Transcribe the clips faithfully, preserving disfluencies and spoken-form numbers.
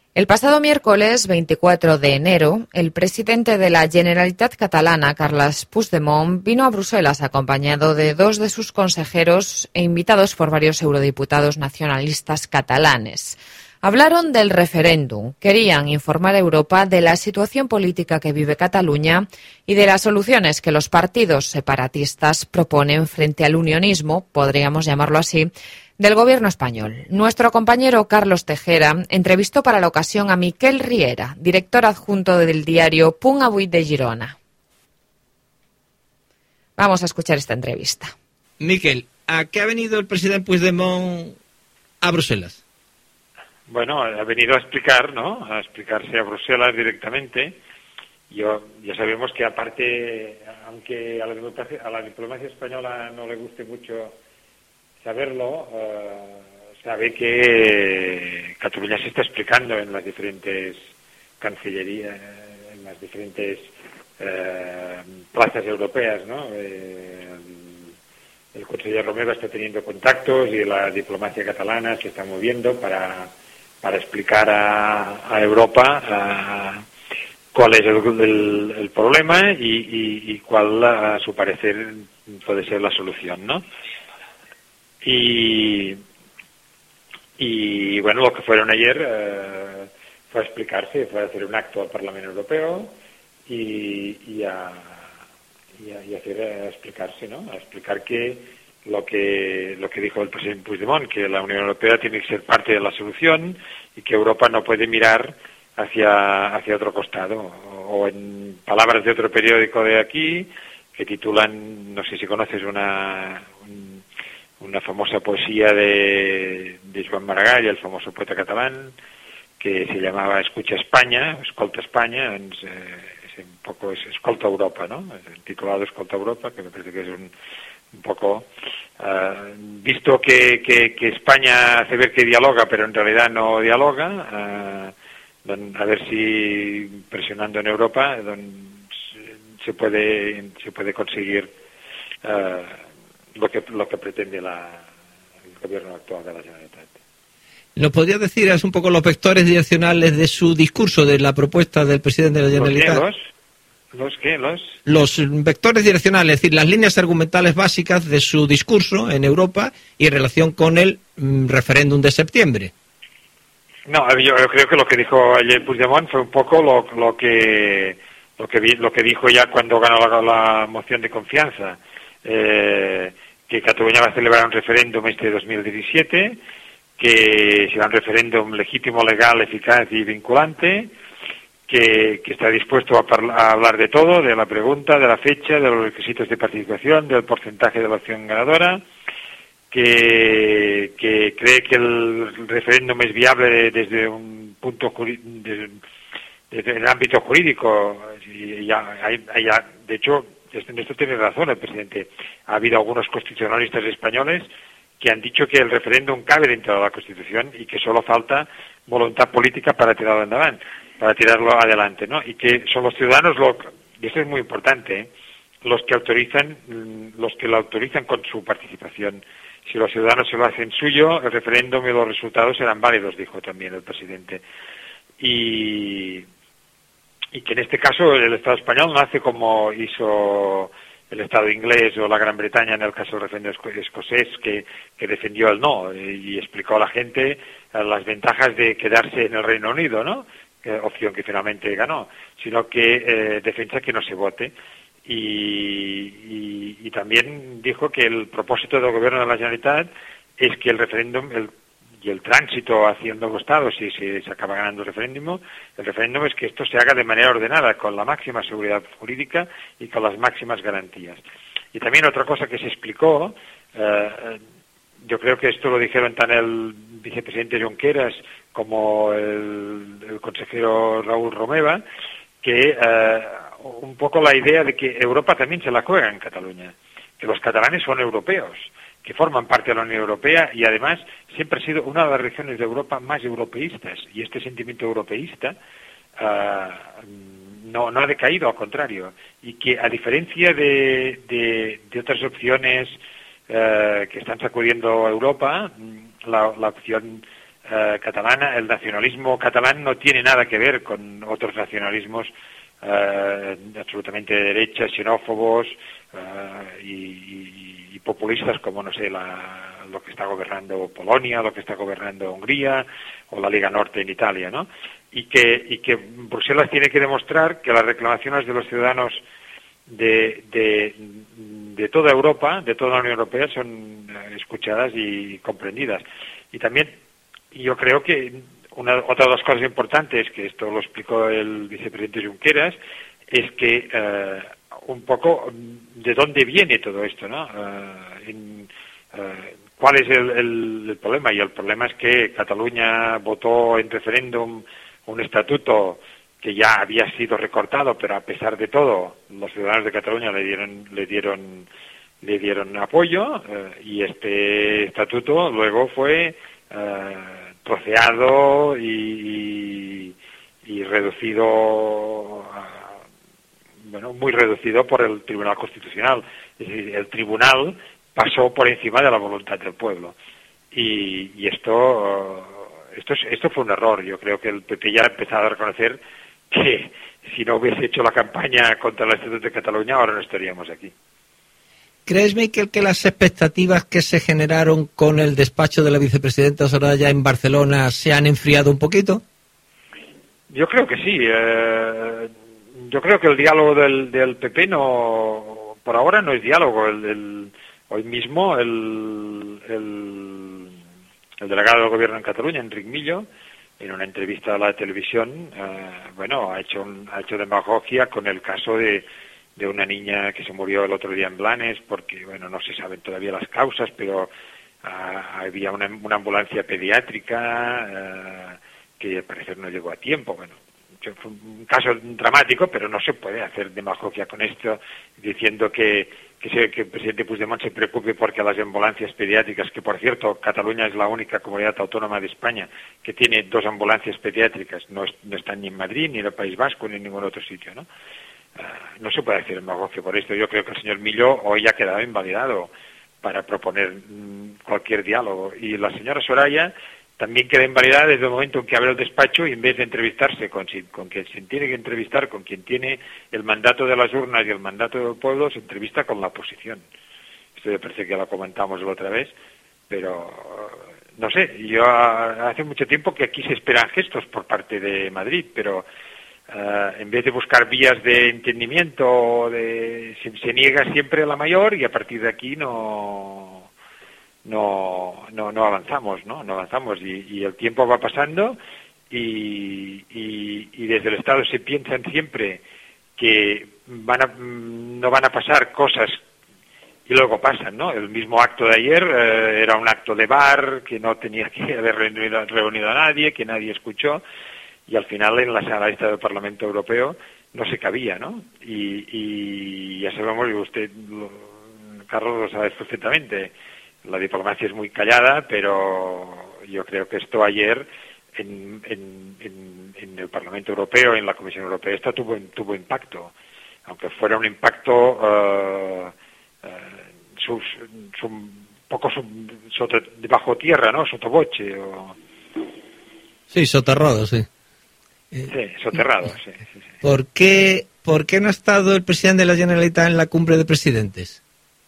El pasado miércoles veinticuatro de enero, el presidente de la Generalitat catalana, Carles Puigdemont, vino a Bruselas acompañado de dos de sus consejeros e invitados por varios eurodiputados nacionalistas catalanes. Hablaron del referéndum, querían informar a Europa de la situación política que vive Cataluña y de las soluciones que los partidos separatistas proponen frente al unionismo, podríamos llamarlo así, del gobierno español. Nuestro compañero Carlos Tejera entrevistó para la ocasión a Miquel Riera, director adjunto del diario Punt Avui de Girona. Vamos a escuchar esta entrevista. Miquel, ¿a qué ha venido el presidente Puigdemont a Bruselas? Bueno, ha venido a explicar, ¿no? A explicarse a Bruselas directamente. Yo, ya sabemos que aparte, aunque a la diplomacia, a la diplomacia española no le guste mucho saberlo, uh, sabe que Cataluña se está explicando en las diferentes cancillerías, en las diferentes uh, plazas europeas, ¿no? Eh, el, el conseller Romeva está teniendo contactos y la diplomacia catalana se está moviendo para para explicar a, a Europa uh, cuál es el, el, el problema y, y, y cuál, a su parecer, puede ser la solución, ¿no? Y, y bueno, lo que fueron ayer uh, fue a explicarse, fue a hacer un acto al Parlamento Europeo y, y, a, y, a, y a hacer a explicarse, ¿no? A explicar que lo que lo que dijo el presidente Puigdemont, que la Unión Europea tiene que ser parte de la solución y que Europa no puede mirar hacia hacia otro costado, o, o en palabras de otro periódico de aquí que titulan, no sé si conoces una un, una famosa poesía de, de Joan Maragall, el famoso poeta catalán, que se llamaba Escucha España, Escolta España, es, es un poco es Escolta Europa, ¿no? El titulado Escolta Europa, que me parece que es un un poco, uh, visto que, que, que España hace ver que dialoga, pero en realidad no dialoga, uh, a ver si presionando en Europa se puede se puede conseguir uh, lo que lo que pretende la, el gobierno actual de la Generalitat. ¿Nos podría decir es un poco los vectores direccionales de su discurso, de la propuesta del presidente de la Generalitat? ¿Los qué? ¿Los qué? ¿Los? Los vectores direccionales, es decir, las líneas argumentales básicas de su discurso en Europa y en relación con el mm, referéndum de septiembre. No, yo, yo creo que lo que dijo ayer Puigdemont fue un poco lo, lo que lo que vi, lo que dijo ya cuando ganó la, la moción de confianza, eh, que Cataluña va a celebrar un referéndum este dos mil diecisiete, que será un referéndum legítimo, legal, eficaz y vinculante. Que, que está dispuesto a, parla, a hablar de todo, de la pregunta, de la fecha, de los requisitos de participación, del porcentaje de la opción ganadora, que, que cree que el referéndum es viable desde un punto desde, desde el ámbito jurídico. Y ya, hay, hay, de hecho, en esto tiene razón el presidente. Ha habido algunos constitucionalistas españoles que han dicho que el referéndum cabe dentro de la Constitución y que solo falta voluntad política para tirarlo adelante. para tirarlo adelante, ¿no? Y que son los ciudadanos, lo, y eso es muy importante, ¿eh? los que autorizan, los que lo autorizan con su participación. Si los ciudadanos se lo hacen suyo, el referéndum y los resultados serán válidos, dijo también el presidente. Y, y que en este caso el Estado español no hace como hizo el Estado inglés o la Gran Bretaña en el caso del referéndum escocés, que, que defendió el no y explicó a la gente las ventajas de quedarse en el Reino Unido, ¿no? Opción que finalmente ganó, sino que eh, defensa que no se vote. Y, y, y también dijo que el propósito del gobierno de la Generalitat es que el referéndum el, y el tránsito hacia el nuevo Estado, si, si se acaba ganando el referéndum, el referéndum es que esto se haga de manera ordenada, con la máxima seguridad jurídica y con las máximas garantías. Y también otra cosa que se explicó, eh, yo creo que esto lo dijeron tan el vicepresidente Junqueras como el, el consejero Raúl Romeva, que eh, un poco la idea de que Europa también se la juega en Cataluña, que los catalanes son europeos, que forman parte de la Unión Europea y además siempre ha sido una de las regiones de Europa más europeístas, y este sentimiento europeísta eh, no, no ha decaído, al contrario, y que a diferencia de, de, de otras opciones eh, que están sacudiendo a Europa, la, la opción eh, catalana, el nacionalismo catalán no tiene nada que ver con otros nacionalismos eh, absolutamente de derecha, xenófobos eh, y, y, y populistas como, no sé, la, lo que está gobernando Polonia, lo que está gobernando Hungría o la Liga Norte en Italia, ¿no? Y que, y que Bruselas tiene que demostrar que las reclamaciones de los ciudadanos de, de, de toda Europa, de toda la Unión Europea, son escuchadas y comprendidas. Y también yo creo que una, otra de las cosas importantes, que esto lo explicó el vicepresidente Junqueras, es que eh, un poco de dónde viene todo esto, ¿no? Eh, en, eh, ¿Cuál es el, el, el problema? Y el problema es que Cataluña votó en referéndum un estatuto que ya había sido recortado, pero a pesar de todo, los ciudadanos de Cataluña le dieron le dieron le dieron apoyo eh, y este estatuto luego fue eh, troceado y, y, y reducido a, bueno, muy reducido por el Tribunal Constitucional. Es decir, el tribunal pasó por encima de la voluntad del pueblo. Y, y esto, esto, esto fue un error. Yo creo que el P P ya ha empezado a reconocer que si no hubiese hecho la campaña contra el Estatuto de Cataluña, ahora no estaríamos aquí. ¿Crees, Miquel, que las expectativas que se generaron con el despacho de la vicepresidenta Soraya en Barcelona se han enfriado un poquito? Yo creo que sí. Eh, yo creo que el diálogo del, del P P no, por ahora no es diálogo. El, el, hoy mismo el, el, el delegado del gobierno en Cataluña, Enric Millo, en una entrevista a la televisión, eh, bueno, ha hecho un, ha hecho demagogia con el caso de, de una niña que se murió el otro día en Blanes, porque, bueno, no se saben todavía las causas, pero uh, había una, una ambulancia pediátrica uh, que al parecer no llegó a tiempo. Bueno, fue un caso dramático, pero no se puede hacer demagogia con esto, diciendo que que, se, que el presidente Puigdemont se preocupe porque las ambulancias pediátricas, que por cierto Cataluña es la única comunidad autónoma de España que tiene dos ambulancias pediátricas, no, es, no están ni en Madrid, ni en el País Vasco, ni en ningún otro sitio, ¿no? Uh, no se puede hacer negocio por esto. Yo creo que el señor Millo hoy ha quedado invalidado para proponer mmm, cualquier diálogo. Y la señora Soraya también queda invalidada desde el momento en que abre el despacho y en vez de entrevistarse con, con quien se tiene que entrevistar, con quien tiene el mandato de las urnas y el mandato del pueblo, se entrevista con la oposición. Esto me parece que lo comentamos la otra vez, pero no sé, yo hace mucho tiempo que aquí se esperan gestos por parte de Madrid, pero uh, en vez de buscar vías de entendimiento, de, se, se niega siempre a la mayor y a partir de aquí no... no no no avanzamos, ¿no? No avanzamos y, y el tiempo va pasando y, y, y desde el Estado se piensan siempre que van a, no van a pasar cosas y luego pasan, ¿no? El mismo acto de ayer eh, era un acto de bar que no tenía que haber reunido, reunido a nadie, que nadie escuchó y al final en la sala esta del Parlamento Europeo no se cabía, ¿no? Y, y ya sabemos, y usted, lo, Carlos, lo sabe perfectamente. La diplomacia es muy callada, pero yo creo que esto ayer en, en, en, en el Parlamento Europeo, en la Comisión Europea, esto tuvo, tuvo impacto, aunque fuera un impacto uh, uh, sub, sub, poco sub, soto, de bajo tierra, ¿no? Sotoboche. O... Sí, soterrado, sí. Sí, soterrado, sí, sí, sí. ¿Por qué, ¿Por qué no ha estado el presidente de la Generalitat en la cumbre de presidentes?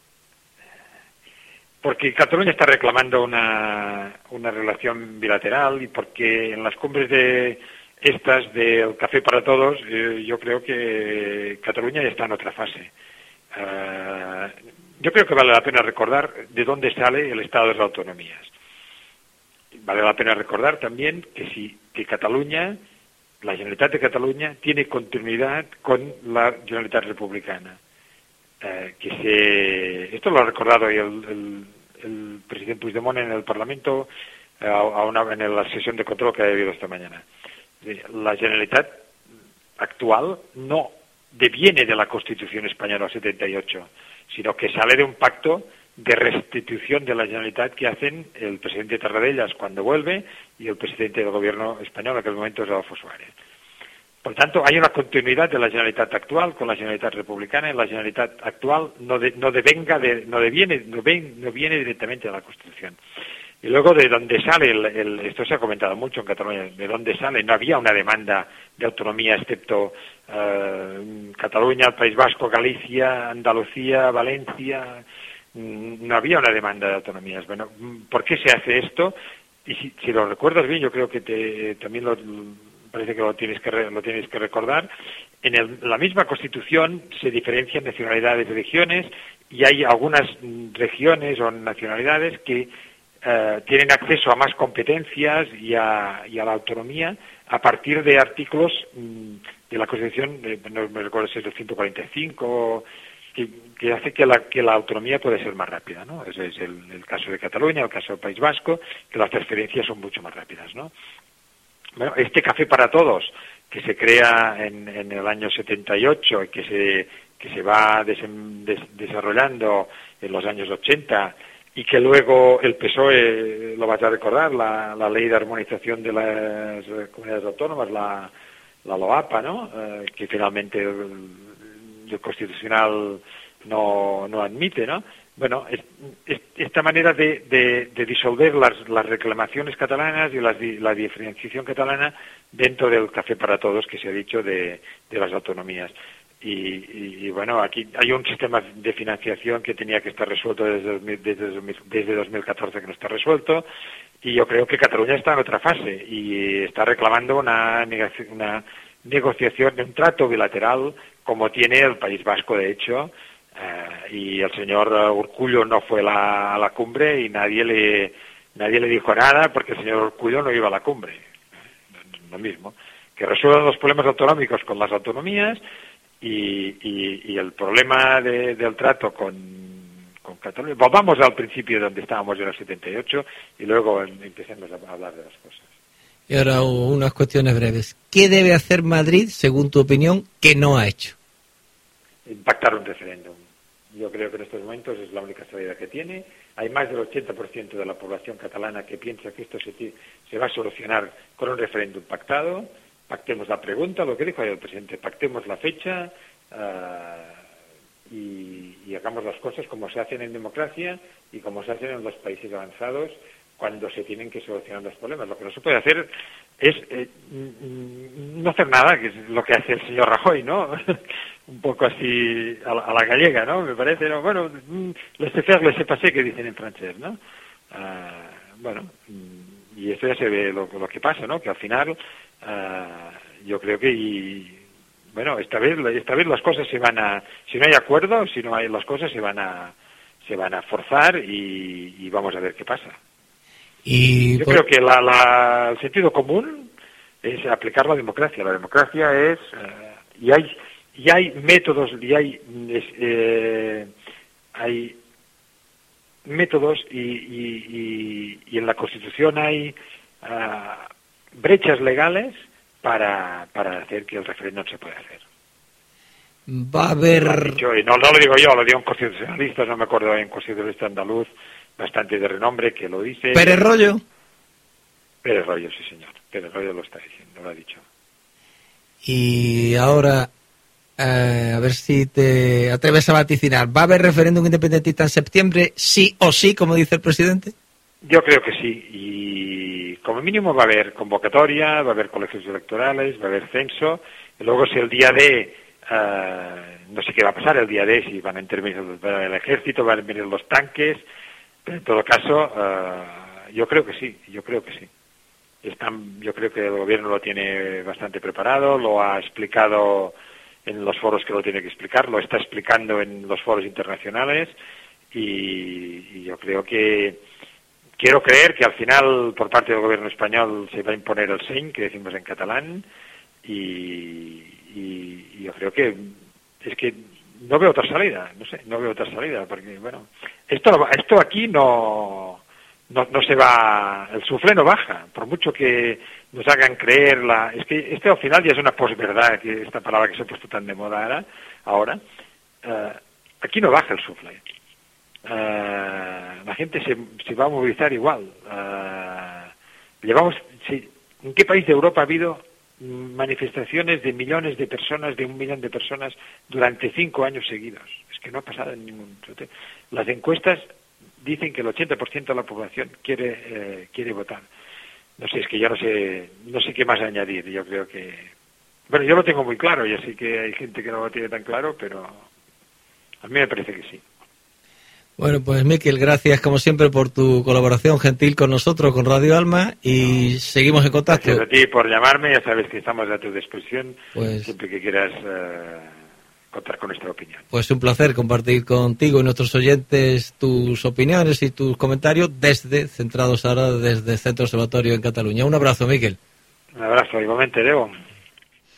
Porque Cataluña está reclamando una, una relación bilateral y porque en las cumbres de estas del Café para Todos eh, yo creo que Cataluña ya está en otra fase. Uh, yo creo que vale la pena recordar de dónde sale el Estado de las Autonomías. Vale la pena recordar también que si que Cataluña, la Generalitat de Cataluña, tiene continuidad con la Generalitat Republicana. Eh, que se esto lo ha recordado hoy el, el, el presidente Puigdemont en el Parlamento eh, a una, en la sesión de control que ha habido esta mañana. La Generalitat actual no deviene de la Constitución española setenta y ocho, sino que sale de un pacto de restitución de la Generalitat que hacen el presidente Tarradellas cuando vuelve y el presidente del gobierno español en aquel momento es Adolfo Suárez. Por tanto, hay una continuidad de la Generalitat actual con la Generalitat republicana y la Generalitat actual no, de, no devenga de, no deviene, no, ven, no viene directamente de la Constitución. Y luego, de dónde sale, el, el, esto se ha comentado mucho en Cataluña, de dónde sale, no había una demanda de autonomía excepto eh, Cataluña, el País Vasco, Galicia, Andalucía, Valencia, no había una demanda de autonomías. Bueno, ¿por qué se hace esto? Y si, si lo recuerdas bien, yo creo que te, también lo, parece que lo tienes que, re, lo tienes que recordar, en el, la misma Constitución se diferencian nacionalidades y regiones, y hay algunas regiones o nacionalidades que eh, tienen acceso a más competencias y a, y a la autonomía a partir de artículos mmm, de la Constitución, eh, no me recuerdo si es el ciento cuarenta y cinco, que, que hace que la, que la autonomía puede ser más rápida, ¿no? Ese es el, el caso de Cataluña, el caso del País Vasco, que las transferencias son mucho más rápidas, ¿no? Bueno, este Café para Todos, que se crea en, en el año setenta y ocho y que se, que se va des, des, desarrollando en los años ochenta, y que luego el P S O E, lo vas a recordar, la, la Ley de Armonización de las Comunidades Autónomas, la, la LOAPA, ¿no? Eh, que finalmente el, el Constitucional no, no admite, ¿no? Bueno, es, es, esta manera de, de, de disolver las, las reclamaciones catalanas y las, la diferenciación catalana dentro del Café para Todos que se ha dicho de, de las autonomías. Y, y, y bueno, aquí hay un sistema de financiación que tenía que estar resuelto desde, desde, desde dos mil catorce que no está resuelto, y yo creo que Cataluña está en otra fase y está reclamando una, una negociación, un trato bilateral como tiene el País Vasco, de hecho. Uh, y el señor Urkullu no fue la, a la cumbre y nadie le nadie le dijo nada porque el señor Urkullu no iba a la cumbre. Lo mismo, que resuelvan los problemas autonómicos con las autonomías y, y, y el problema de, del trato con, con Cataluña. Volvamos al principio donde estábamos en el setenta y ocho y luego empecemos a hablar de las cosas. Y ahora unas cuestiones breves. ¿Qué debe hacer Madrid, según tu opinión, que no ha hecho? Impactar un referéndum. Yo creo que en estos momentos es la única salida que tiene. Hay más del ochenta por ciento de la población catalana que piensa que esto se, se va a solucionar con un referéndum pactado. Pactemos la pregunta, lo que dijo ayer el presidente, pactemos la fecha uh, y, y hagamos las cosas como se hacen en democracia y como se hacen en los países avanzados cuando se tienen que solucionar los problemas. Lo que no se puede hacer es eh, no hacer nada, que es lo que hace el señor Rajoy, ¿no? Un poco así a la, a la gallega, ¿no? Me parece, ¿no? Bueno, laissez faire, laissez passer, que dicen en francés, ¿no? Uh, bueno, y esto ya se ve lo, lo que pasa, ¿no? Que al final uh, yo creo que y, bueno, esta vez esta vez las cosas se van a, si no hay acuerdo, si no hay las cosas se van a se van a forzar y, y vamos a ver qué pasa. Y yo por... creo que la, la, el sentido común es aplicar la democracia. La democracia es uh, y hay y hay métodos y hay eh, hay métodos y, y, y, y en la Constitución hay uh, brechas legales para para hacer que el referéndum se pueda hacer. Va a haber... Dicho, y no, no lo digo yo, lo digo un constitucionalista, no me acuerdo, hay un constitucionalista andaluz bastante de renombre que lo dice. ¿Pérez Royo? Pérez Royo, sí señor, Pérez Royo lo está diciendo, lo ha dicho. Y ahora, eh, a ver si te atreves a vaticinar, ¿va a haber referéndum independentista en septiembre, sí o sí, como dice el presidente? Yo creo que sí, y como mínimo va a haber convocatoria, va a haber colegios electorales, va a haber censo, y luego si el día de... Uh, no sé qué va a pasar el día de si van a intervenir el ejército, van a venir los tanques, pero en todo caso uh, yo creo que sí, yo creo que sí. Están, yo creo que el gobierno lo tiene bastante preparado, lo ha explicado en los foros que lo tiene que explicar, lo está explicando en los foros internacionales y, y yo creo que quiero creer que al final por parte del gobierno español se va a imponer el seny, que decimos en catalán, y Y, y yo creo que es que no veo otra salida, no sé, no veo otra salida, porque bueno, esto esto aquí no no, no se va, el suflé no baja, por mucho que nos hagan creer la, es que este al final ya es una posverdad, que esta palabra que se ha puesto tan de moda ahora, ahora uh, aquí no baja el suflé, uh, la gente se, se va a movilizar igual, uh, llevamos, sí, ¿en qué país de Europa ha habido manifestaciones de millones de personas, de un millón de personas durante cinco años seguidos? Es que no ha pasado en ningún... Las encuestas dicen que el ochenta por ciento de la población quiere eh, quiere votar. No sé, es que yo no sé no sé qué más añadir. Yo creo que, bueno, yo lo tengo muy claro, ya sé que hay gente que no lo tiene tan claro, pero a mí me parece que sí. Bueno, pues Miquel, gracias como siempre por tu colaboración gentil con nosotros, con Radio Alma, y no. seguimos en contacto. Gracias a ti por llamarme, ya sabes que estamos a tu disposición, pues, siempre que quieras uh, contar con nuestra opinión. Pues un placer compartir contigo y nuestros oyentes tus opiniones y tus comentarios desde, centrados ahora desde Centro Observatorio en Cataluña. Un abrazo, Miquel. Un abrazo, igualmente, Leo.